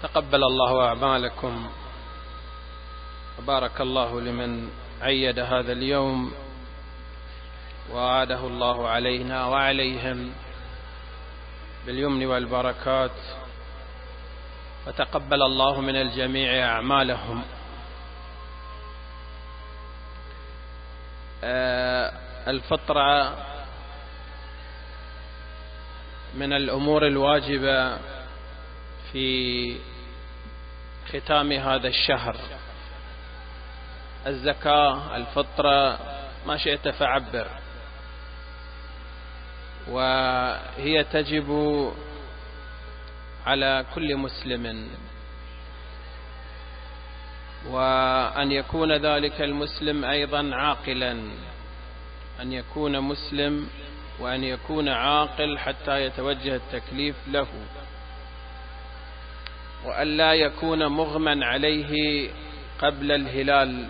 تقبل الله أعمالكم وبارك الله لمن عيد هذا اليوم وعاده الله علينا وعليهم باليمن والبركات، وتقبل الله من الجميع أعمالهم. الفطرة من الأمور الواجبة في ختام هذا الشهر. الزكاة، الفطرة، ما شئت فعبر، وهي تجب على كل مسلم، وأن يكون ذلك المسلم أيضا عاقلا، أن يكون مسلم وأن يكون عاقل حتى يتوجه التكليف له، وأن لا يكون مغمى عليه قبل الهلال،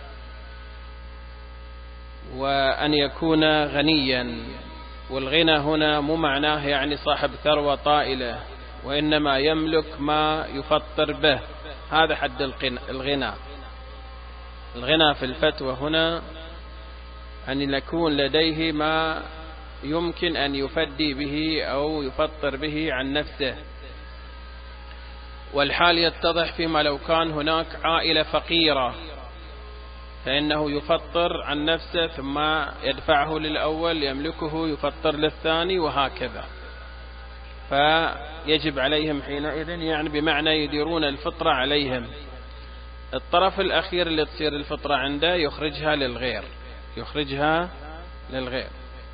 وأن يكون غنيا. والغنى هنا مو معناه يعني صاحب ثروة طائلة، وإنما يملك ما يفطر به، هذا حد الغنى. الغنى في الفتوى هنا أن يكون لديه ما يمكن أن يفدي به أو يفطر به عن نفسه. والحال يتضح فيما لو كان هناك عائلة فقيرة، فإنه يفطر عن نفسه ثم يدفعه للأول يملكه يفطر للثاني وهكذا. فيجب عليهم حينئذ يعني بمعنى يديرون الفطرة عليهم. الطرف الأخير اللي تصير الفطرة عنده يخرجها للغير.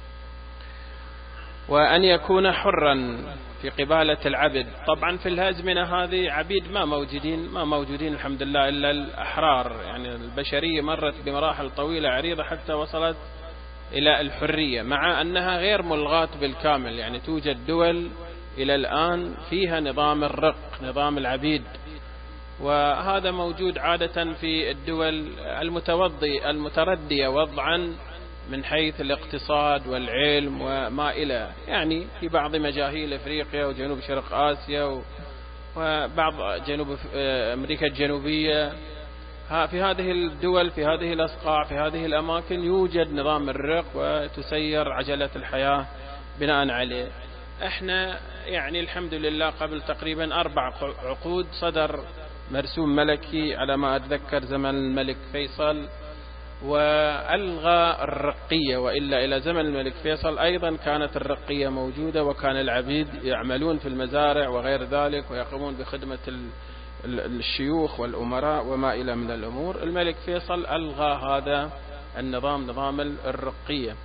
وأن يكون حرا في قبالة العبد. طبعا في الأزمنة هذه عبيد ما موجودين الحمد لله إلا الأحرار، يعني البشرية مرت بمراحل طويلة عريضة حتى وصلت إلى الحرية، مع أنها غير ملغاة بالكامل. يعني توجد دول إلى الآن فيها نظام الرق، نظام العبيد، وهذا موجود عادة في الدول المتردية وضعا من حيث الاقتصاد والعلم وما إلى، يعني في بعض مجاهيل أفريقيا وجنوب شرق آسيا وبعض جنوب أمريكا الجنوبية. في هذه الدول، في هذه الأصقاع، في هذه الأماكن يوجد نظام الرق وتسير عجلة الحياة بناء عليه. احنا يعني الحمد لله قبل تقريبا 4 عقود صدر مرسوم ملكي على ما أتذكر زمن الملك فيصل، وألغى الرقية، وإلا إلى زمن الملك فيصل أيضا كانت الرقية موجودة، وكان العبيد يعملون في المزارع وغير ذلك ويقومون بخدمة الشيوخ والأمراء وما إلى من الأمور. الملك فيصل ألغى هذا النظام، نظام الرقية.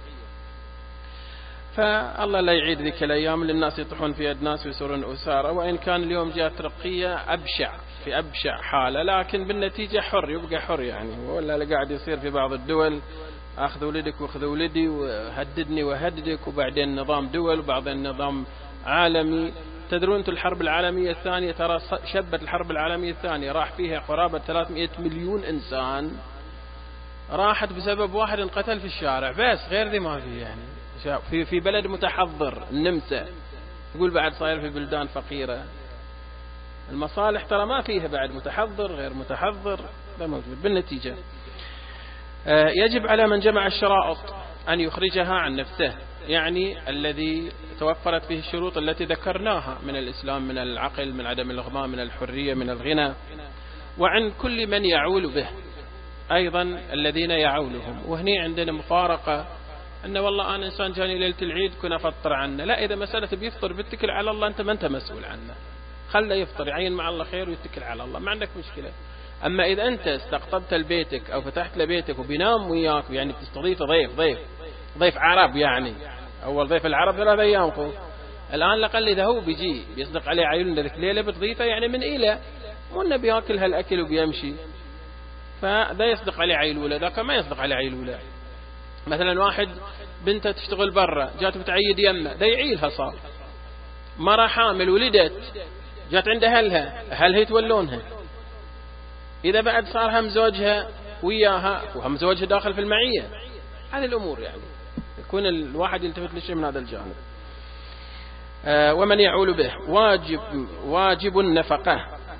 فالله لا يعيد ذيك الأيام اللي الناس يطحون في يد ناس ويصيرون أسارة، وإن كان اليوم جاءت رقية في أبشع حالة، لكن بالنتيجة حر، يبقى حر يعني. ولا اللي قاعد يصير في بعض الدول أخذ ولدك وأخذ ولدي وهددني وهددك، وبعدين نظام دول وبعدين نظام عالمي. تدرون أنتم الحرب العالمية الثانية ترى شبت الحرب العالمية الثانية راح فيها قرابة 300 مليون إنسان، راحت بسبب واحد انقتل في الشارع بس، غير ذي ما في يعني. في بلد متحضر النمسا، يقول بعد صاير في بلدان فقيرة. المصالح ترى ما فيها بعد متحضر غير متحضر، لا موجود. بالنتيجة يجب على من جمع الشرائط أن يخرجها عن نفسه، يعني الذي توفرت فيه الشروط التي ذكرناها من الإسلام، من العقل، من عدم الإغماء، من الحرية، من الغنى، وعن كل من يعول به أيضا الذين يعولهم. وهني عندنا مفارقة، أن والله أنا إنسان جاني ليلة العيد كنا أفطر عنه. لا، إذا مسألة بيفطر بيتكل على الله، أنت ما أنت مسؤول عنه، خله يفطر، يعين مع الله خير ويتكل على الله، ما عندك مشكلة. أما إذا أنت استقطبت لبيتك أو فتحت لبيتك وبينام وياك، يعني بتستضيف ضيف عرب، يعني أول ضيف العرب 3 أيام خوف، الآن لقل إذا هو بيجي بيصدق عليه عيون ذيك ليلة بتضيفه، يعني من إلى مو إنه بياكل هالأكل وبيمشي، فذا يصدق عليه عيلولة، ذاك ما يصدق عليه عيلولة. مثلا واحد بنته تشتغل برا جات بتعيد يمه، ذا يعيلها، صار مرة حامل ولدت جات عند أهلها يتولونها. إذا بعد صار هم زوجها وياها وهم زوجها داخل في المعية، هذه الأمور يعني يكون الواحد يلتفت لشيء من هذا الجانب. ومن يعول به واجب النفقة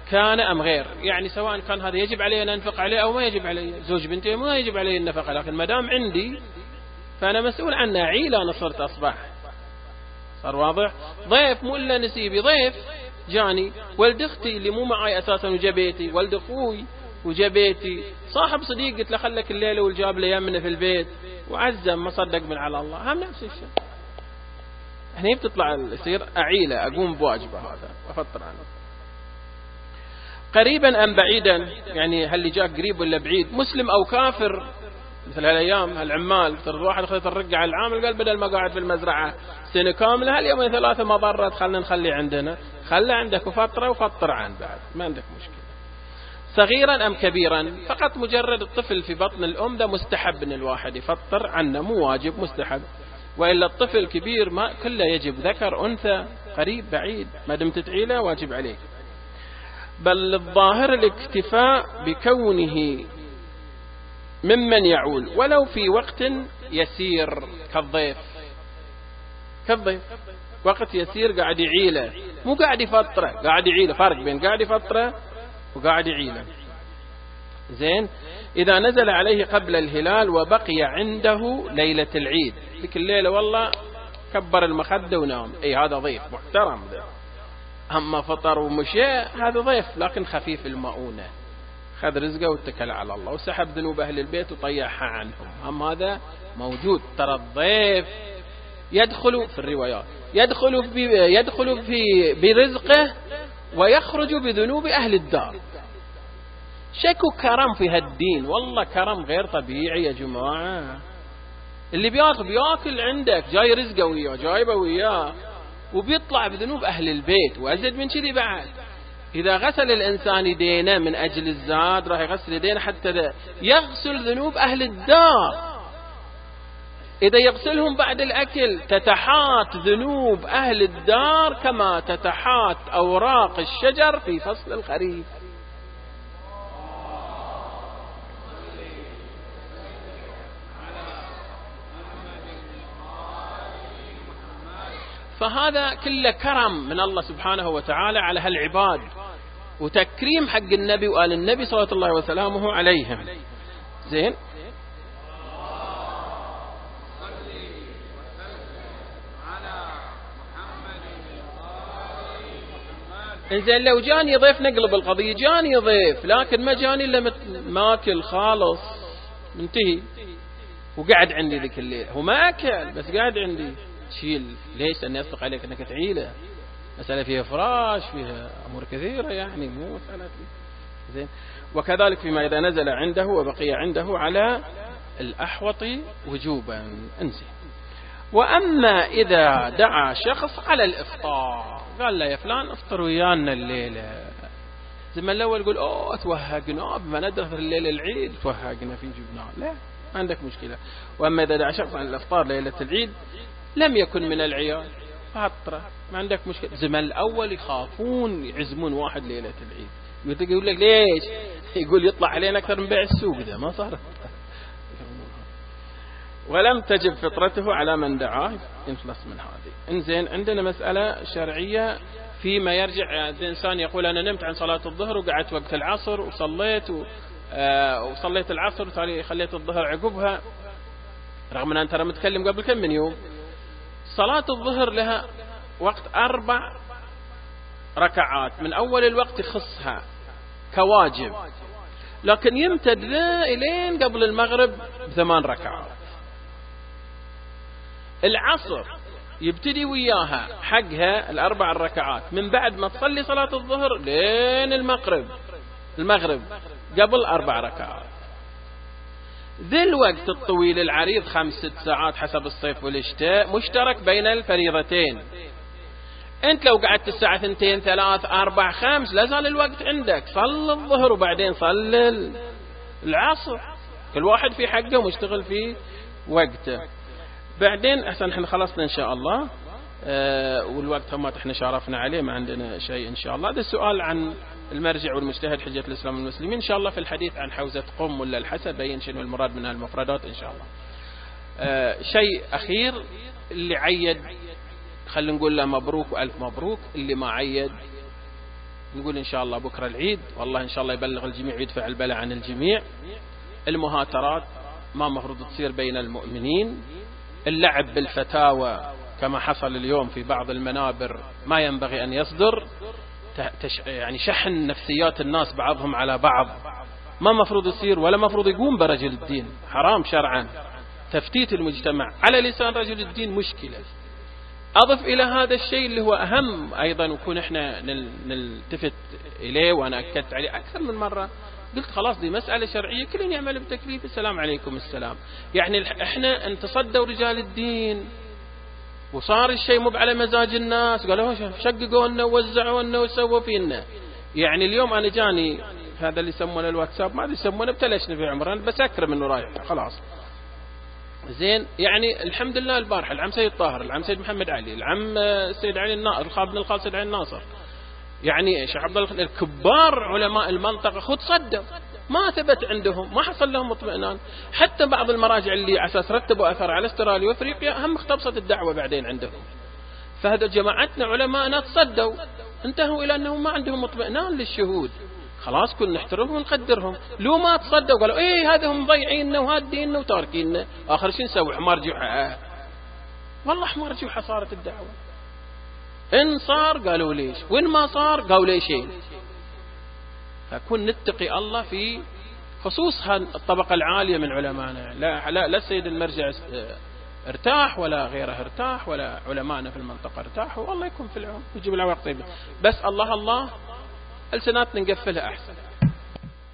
كان أم غير، يعني سواء كان هذا يجب علي أن أنفق عليه أو ما يجب علي. زوج بنتي ما يجب علي النفقة، لكن ما دام عندي فأنا مسؤول عنه. عيلة أنا صرت أصبح، صار واضح. ضيف مو إلا نسيبي، ضيف جاني، ولد أختي اللي مو معي أساسا وجبيتي، ولد أخوي وجبيتي، صاحب صديق قلت له خلك الليلة والجاب لي يمنا في البيت وعزم ما صدق من على الله، هم نفس الشيء. هني بتطلع يصير أعيلة، أقوم بواجبه هذا أفطر عنه. قريبا أم بعيدا، يعني هل اللي جاك قريب ولا بعيد، مسلم أو كافر. مثل هالأيام هالعمال افترض واحد خذ الرقة على العامل قال بدل ما قاعد في المزرعة سنة كاملة هاليومين ثلاثة ما ضرت خلنا نخلي عندنا، خلى عندك وفترة وفطر عن بعد ما عندك مشكلة. صغيرا أم كبيرا، فقط مجرد الطفل في بطن الأم ده مستحب أن الواحد يفطر عنه، مو واجب، مستحب. وإلا الطفل كبير ما كله يجب، ذكر أنثى قريب بعيد ما دمت تعيله واجب عليك. بل الظاهر الاكتفاء بكونه ممن يعول ولو في وقت يسير، كالضيف وقت يسير قاعد يعيله، مو قاعد يفطره، قاعد يعيله. فرق بين قاعد يفطره وقاعد يعيله. زين. إذا نزل عليه قبل الهلال وبقي عنده ليلة العيد، ذيك الليلة والله كبر المخدة ونام، أي هذا ضيف محترم ده. أما فطر ومشي هذا ضيف لكن خفيف المؤونة، خذ رزقه واتكل على الله وسحب ذنوب أهل البيت وطيحها عنهم. أما هذا موجود. ترى الضيف يدخل في الروايات يدخل في برزقه ويخرج بذنوب أهل الدار. شكو كرم في هالدين، والله كرم غير طبيعي يا جماعة. اللي بياكل عندك جاي رزقه وياه جايبه وياه وبيطلع بذنوب أهل البيت. وأزيد من كذي بعد، إذا غسل الإنسان يدينه من أجل الزاد راح يغسل يدينه حتى يغسل ذنوب أهل الدار. إذا يغسلهم بعد الأكل تتحات ذنوب أهل الدار كما تتحات أوراق الشجر في فصل الخريف. فهذا كله كرم من الله سبحانه وتعالى على هالعباد، وتكريم حق النبي وآل النبي صلى الله وسلامه عليهم. زين. إنزين لو جاني ضيف نقلب القضية، جاني ضيف لكن ما جاني إلا ماكل خالص منتهي وقعد عندي ذيك الليلة، هو ما أكل بس قاعد عندي، تشيل ليش؟ لأني أصدق عليك أنك تعيله، مسألة فيها فراش فيها أمور كثيرة، يعني مو مسألة زين. وكذلك فيما إذا نزل عنده وبقي عنده على الأحوط وجوبا. انزين. وأما إذا دعا شخص على الإفطار، قال له يا فلان افطر ويانا الليلة، زي ما الأول يقول توهقنا بما ندرس الليلة العيد توهقنا في جبنا، لا ما عندك مشكلة. وأما إذا دعا شخص على الإفطار ليلة العيد لم يكن من العيال فاطره، ما عندك مشكلة. زمان الأول يخافون يعزمون واحد ليلة العيد، يقول لك ليش؟ يقول يطلع علينا أكثر من بيع السوق، ده ما صار. ولم تجب فطرته على من دعاه ينخلص من هذه. انزين. عندنا مسألة شرعية فيما يرجع الإنسان يقول أنا نمت عن صلاة الظهر وقعدت وقت العصر وصليت وصليت العصر وتالي خليت الظهر عقبها، رغم أن ترى متكلم قبل كم من يوم. صلاة الظهر لها وقت 4 ركعات، من أول الوقت يخصها كواجب، لكن يمتد إلين قبل المغرب ب8 ركعات. العصر يبتدي وياها حقها 4 ركعات من بعد ما تصلي صلاة الظهر لين المغرب قبل 4 ركعات. ذي الوقت الطويل العريض 5-6 ساعات حسب الصيف والشتاء مشترك بين الفريضتين. انت لو قعدت الساعة 2 3 4 5 لا زال الوقت عندك، صل الظهر وبعدين صل العصر، كل واحد في حقه ومشتغل في وقته. بعدين احسن احنا خلصنا ان شاء الله، والوقت هم احنا شارفنا عليه ما عندنا شيء ان شاء الله. هذا السؤال عن المرجع والمجتهد حجة الإسلام والمسلمين، إن شاء الله في الحديث عن حوزة قم ولا الحسب بين شنو المراد من المفردات إن شاء الله. شيء أخير، اللي عيد خلينا نقول له مبروك وألف مبروك، اللي ما عيد نقول إن شاء الله بكرة العيد، والله إن شاء الله يبلغ الجميع ويدفع البلاء عن الجميع. المهاترات ما مفروض تصير بين المؤمنين. اللعب بالفتاوى كما حصل اليوم في بعض المنابر ما ينبغي أن يصدر، يعني شحن نفسيات الناس بعضهم على بعض ما مفروض يصير، ولا مفروض يقوم برجل الدين، حرام شرعا. تفتيت المجتمع على لسان رجل الدين مشكلة. أضف إلى هذا الشيء اللي هو أهم أيضا وكون إحنا نلتفت إليه، وأنا أكدت عليه أكثر من مرة، قلت خلاص دي مسألة شرعية كل يعمل بتكليف، السلام عليكم السلام. يعني إحنا ان تصدوا رجال الدين وصار الشيء مو على مزاج الناس، قالوا شققوا لنا ووزعوا لنا وسووا فينا. يعني اليوم أنا جاني هذا اللي يسمونه الواتساب، ما يسمونه ابتلشني في عمره، أنا بسكر منه رايح خلاص زين. يعني الحمد لله البارحة العم سيد طاهر، العم سيد محمد علي، العم سيد علي الخاب بن الخال سيد علي الناصر، يعني شيخ عبد الله الكبار علماء المنطقة خذ صدوا، ما ثبت عندهم، ما حصل لهم اطمئنان. حتى بعض المراجع اللي على اساس رتبوا اثر على استراليا وافريقيا هم اختبصت الدعوة بعدين عندهم. فهذا جماعتنا علماءنا تصدوا، انتهوا الى انهم ما عندهم اطمئنان للشهود، خلاص كنا نحترمهم ونقدرهم. لو ما تصدوا قالوا ايه هذا هم مضيعيننا وهاديننا وتاركيننا، اخر شيء نسوي حمار جوحة. والله حمار جوحة صارت الدعوة. إن صار قالوا ليش، وإن ما صار قالوا ليشين. فكن نتقي الله في خصوص الطبقة العالية من علمائنا. لا السيد المرجع ارتاح ولا غيره ارتاح ولا علمائنا في المنطقة ارتاحوا، والله يكون في العون يجيب العواقب طيبة. بس الله ألسناتنا نقفلها أحسن.